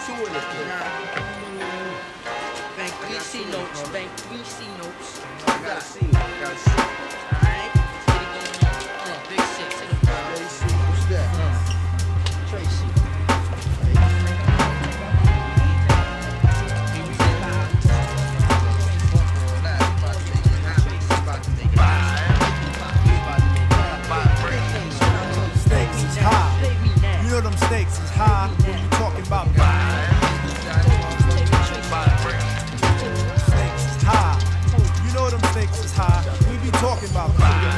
two in this thing. Bank 3C notes, bank 3C notes. Gotta see. Alright, let's get it going on. Big six. Tracy, what's that? Tracy. Stakes is high. You know them stakes is high when you talking about stakes is high. You know them stakes is high. We be talking about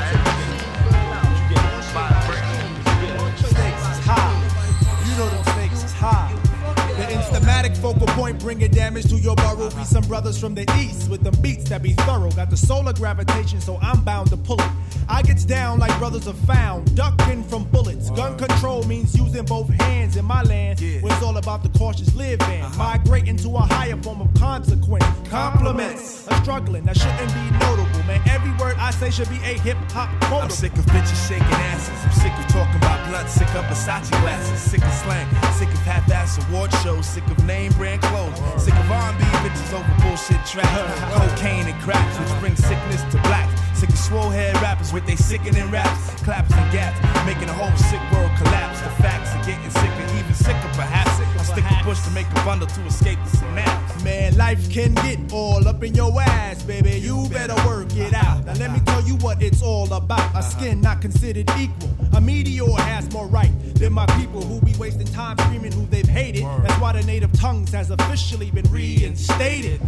stakes is high. You know them stakes is high. The instamatic focal point bringing damage to your burrow. Be some brothers from the east with them beats that be thorough. Got the solar gravitation, so I'm bound to pull it. I gets down like brothers are found, ducking from bullets. Gun control means using both hands in my land, where it's all about the cautious living. Migrating to a higher form of consequence. Compliments are struggling, that shouldn't be notable. Man, every word I say should be a hip-hop quote. I'm sick of bitches shaking asses. I'm sick of talking about blunt, sick of Versace glasses, sick of slang, sick of half-ass award shows, sick of name brand clothes, sick of R&B bitches over bullshit tracks, cocaine and cracks, which brings sickness to blacks. Sick of swole head rappers with they sickening raps, claps and gaps, making the whole sick world collapse. The facts are getting sicker, even sicker perhaps. I stick a push to make a bundle to escape the synapse. Man, life can get all up in your ass, baby. You better work it out. Now let me tell you what it's all about. A skin not considered equal. A meteor has more right than my people who be wasting time screaming who they've hated. That's why the native tongues has officially been reinstated.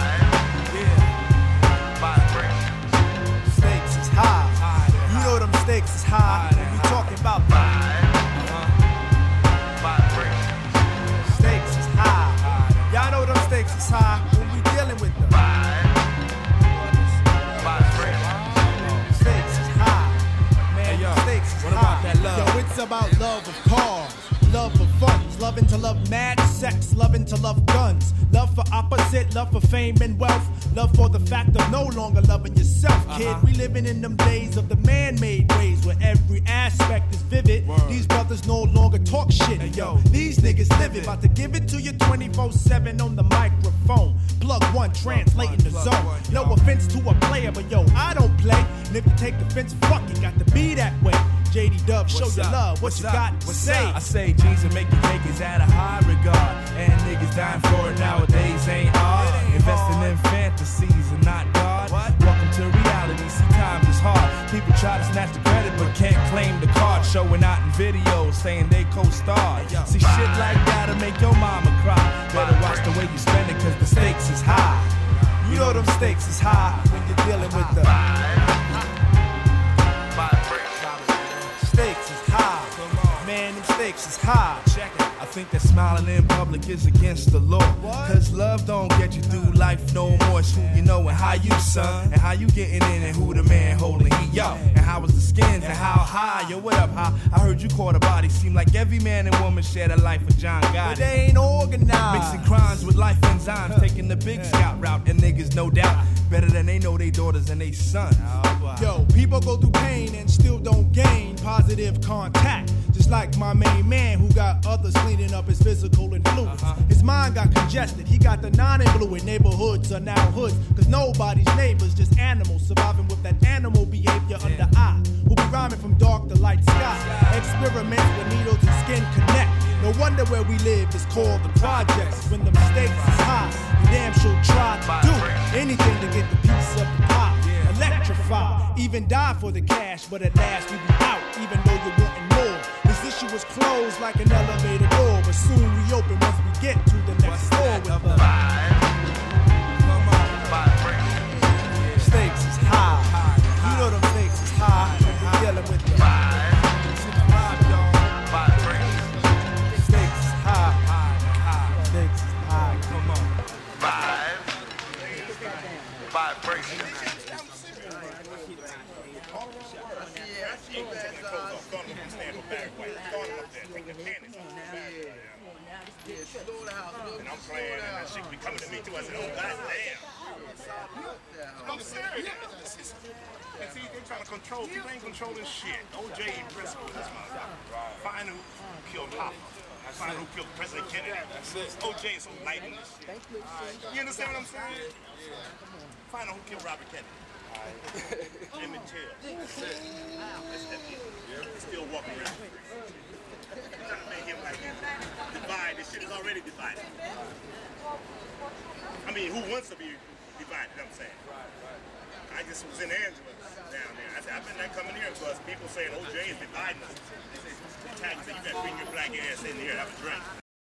Stakes is high. You know them stakes is high. When we talking about stakes is high. Y'all know them stakes is high when we dealing with them. Stakes is high. Man, stakes is what high. about that love? Yo, it's about love of cars, love for funds, loving to love mad sex, loving to love guns, love for opposite, love for fame and wealth, love for the fact of no longer loving yourself, kid. We living in them days of the man-made ways where every aspect is vivid. These brothers no longer talk shit, yo. These niggas live it, about to give it to you 24/7 on the microphone. Plug one, translating the zone. No offense to a player, but yo, I don't play. And if you take offense, fuck it, got to be that way. JD Dub, show your love, what you got to say? I say jeans and making cake is at a high regard, and niggas dying for it nowadays ain't hard. Investing in fantasies and not God. Welcome to reality, see times is hard. People try to snatch the credit but can't claim the card. Showing out in videos saying they co-starred. See shit like that'll make your mama cry. Better watch the way you spend it cause the stakes is high. You know them stakes is high when you're dealing with the stakes is high. Man, them stakes is high. Check it. I think that smiling in public is against the law. Cause love don't get you through life no more. It's who you know and how you son, and how you getting in and who the man holding heat, yo. And how was the skins and how high, yo, what up, how? I heard you caught a body. Seem like every man and woman share the life of John Gotti. But they ain't organized. Mixing crimes with life enzymes, taking the big scout route. And niggas, no doubt, better than they know they daughters and they sons. Yo, people go through pain and still don't gain positive contact. Just like my main man who got others cleaning up his physical influence. His mind got congested, he got the non-influent. Neighborhoods are now hoods, cause nobody's neighbors, just animals surviving with that animal behavior under eye. We'll be rhyming from dark to light sky. Experiments where needles and skin connect. No wonder where we live is called the projects. When the stakes is high, you damn sure try to do anything to get the piece of the pie. Electrify, even die for the cash, but at last we be out, even though you're wanting more. This issue was closed like an elevator door, but soon reopen once we get to the next floor with the stakes is high. You know them stakes is high. We're dealing with the stakes is high. Stakes is high. Come on. Vibration. And I'm playing, and that shit be coming to me too. I said, oh, goddamn. I'm serious. And see, they're trying to control. People ain't controlling shit. OJ principle, this motherfucker. Find who killed Hopper. Find who killed President Kennedy. That's it. OJ is so light in this shit. You understand what I'm saying? Find out who killed Robert Kennedy. Emmett Till. That's it. That's it. Still walking around. You're trying to make him like divide. This shit is already divided. I mean, who wants to be divided? I'm saying. I just was in Angela down there. I said, I've been not coming here because people saying OJ is dividing us. The Italians say, you better bring your black ass in here and have a drink.